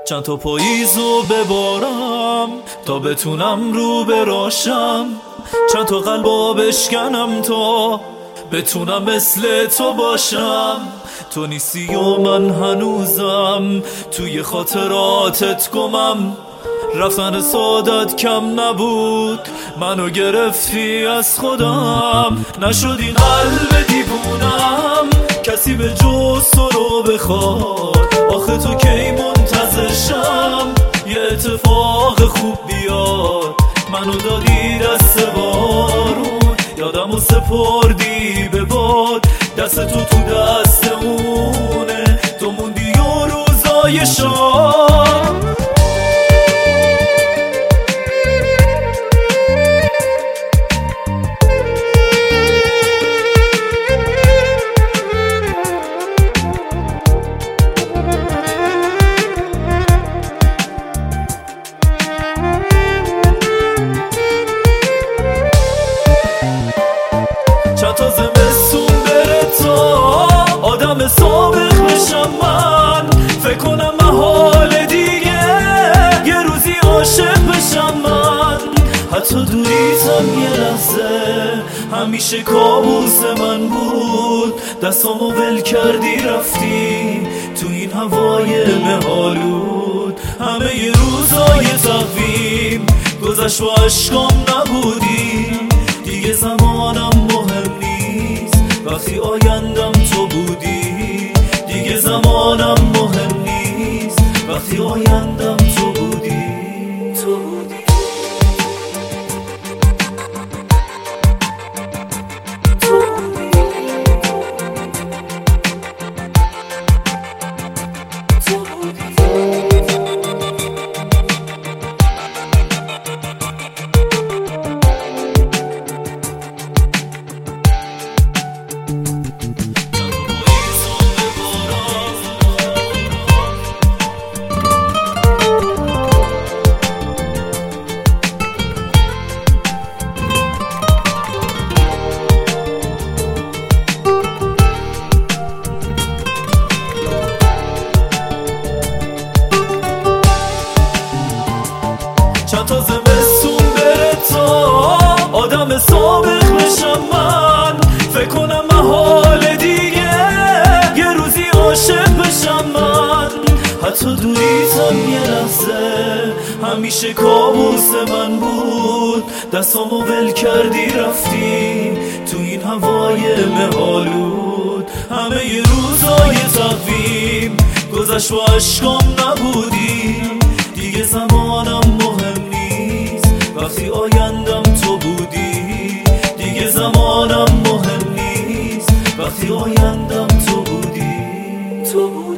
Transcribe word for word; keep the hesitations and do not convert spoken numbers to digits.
چند تا پاییزو ببارم تا بتونم رو براشم، چند تا قلبا بشکنم تا بتونم مثل تو باشم. تو نیستی و من هنوزم توی خاطراتت گمم، رفتن سادت کم نبود منو گرفتی از خودم. نشدی قلب دیوونم کسی به جز تو رو بخواد، آخه تو کی منتظرشم یه اتفاق خوب بیاد. منو دادی دست بارون یادمو سپردی به باد، دست تو تو دست اونه تو موندی و روزای شام. چند تا زمستون بره تا آدم سابق بشم من، فکر کنم محال دیگه یه روزی عاشق بشم من. حتی دوریتم یه لحظه همیشه کابوس من بود، دستامو ول کردی رفتی تو این هوای مهالود. همه ی روزای تقویم گذشت و عشقام نبودی، دیگه زمانم مهم نیست وقتی آیندم تو بودی. دیگه زمانم مهم نیست وقتی آیندم تو بودی. تو بودی چند تا زمستون بره تا آدم سابق بشم من، فکر کنم محال دیگه یه روزی عاشق بشم من. حتی دوریتم یه لحظه همیشه کابوس من بود، دستامو ول کردی رفتی تو این هوای مهالود. همه ی روزای تقویم گذشت و عشقام نبودی، دیگه زمانم مهم نیست وقتی آیندم تو بودی. دیگه زمانم مهم نیست وقتی آیندم تو بودی. تو بودی